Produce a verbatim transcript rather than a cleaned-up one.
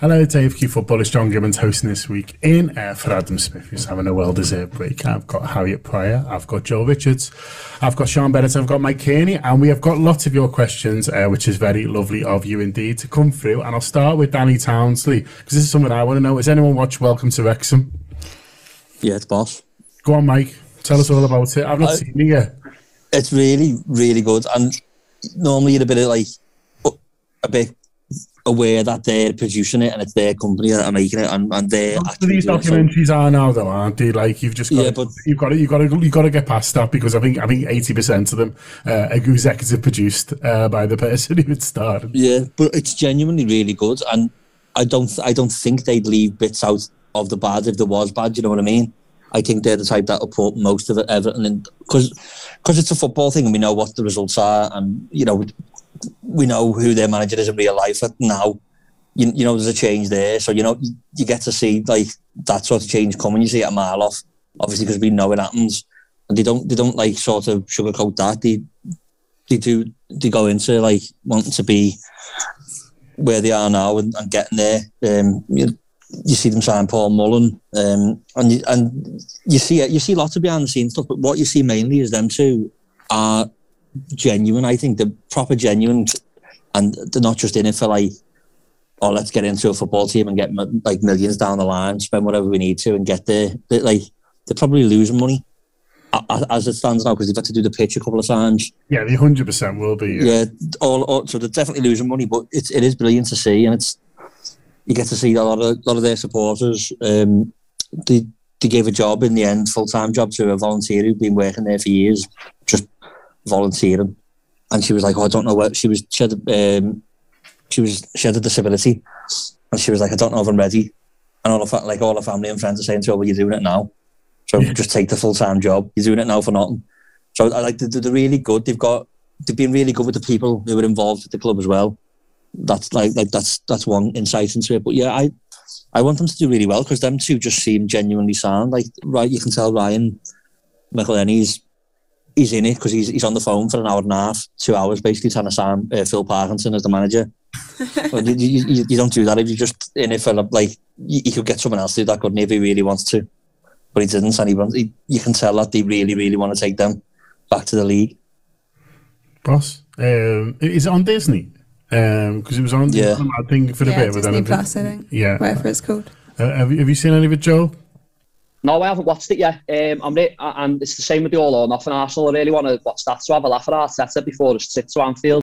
Hello, Dave Q Football. It's John Gibbons hosting this week in uh, for Adam Smith, who's having a well-deserved break. I've got Harriet Pryor, I've got Joe Richards, I've got Sean Bennett, I've got Mike Kearney, and we have got lots of your questions, uh, which is very lovely of you indeed to come through. And I'll start with Danny Townsley, because this is something I want to know. Has anyone watched Welcome to Wrexham? Yeah, it's boss. Go on, Mike. Tell us all about it. I've not uh, seen it yet. It's really, really good. And normally you're a bit of like, a bit aware that they're producing it and it's their company that are making it, and, and they're Most of these documentaries so, are now, though, aren't they? Like you've just got, yeah, to, but, you've got to, you've got to, you've got to get past that, because I think I think eighty percent of them uh, are executive produced uh, by the person who had started. Yeah, but it's genuinely really good, and I don't, I don't think they'd leave bits out of the bad if there was bad. You know what I mean? I think they're the type that will put most of it, everything in, because because it's a football thing and we know what the results are, and you know we know who their manager is in real life now. You, you know, there's a change there. So, you know, you, you get to see, like, that sort of change coming. You see it a mile off, obviously, because we know it happens. And they don't, they don't like, sort of sugarcoat that. They, they do, they go into, like, wanting to be where they are now and, and getting there. Um, you, you see them sign Paul Mullen. Um, and, you, and you see it, you see lots of behind-the-scenes stuff, but what you see mainly is them two are genuine. I think they're proper genuine, and they're not just in it for, like, oh, let's get into a football team and get like millions down the line, spend whatever we need to and get there. They're, like, they're probably losing money as it stands now, because they've had to do the pitch a couple of times. Yeah, they one hundred percent will be. Yeah, yeah all, all, so they're definitely losing money, but it's, it is brilliant to see, and it's you get to see a lot of, a lot of their supporters. Um, they, they gave a job in the end, full-time job, to a volunteer who'd been working there for years, just volunteering. And she was like, oh, I don't know what, she was, she had, um, She was she had a disability, and she was like, I don't know if I'm ready. And all of like all her family and friends are saying to her, well, you're doing it now, so yeah. Just take the full time job. You're doing it now for nothing. So I like they're, they're really good. They've got they've been really good with the people who were involved with the club as well. That's like like that's that's one insight into it. But yeah, I I want them to do really well, because them two just seem genuinely sound. Like right, you can tell Ryan McElhenney's he's in it because he's he's on the phone for an hour and a half, two hours basically trying to sign uh, Phil Parkinson as the manager. Well, you, you, you don't do that if you're just in it for like you, you could get someone else to do that, couldn't he, if he really wants to, but he didn't, and he, he you can tell that they really really want to take them back to the league. Boss, um, is it on Disney? Um, because it was on yeah. I think for a yeah, bit Disney with them. Plus, I think. Yeah, whatever it's called. Uh, have you have you seen any of it, Joe? No, I haven't watched it yet. Um, I'm re- and it's the same with the All or Nothing Arsenal. I really want to watch that, so have a laugh at Arteta before his trip to Anfield.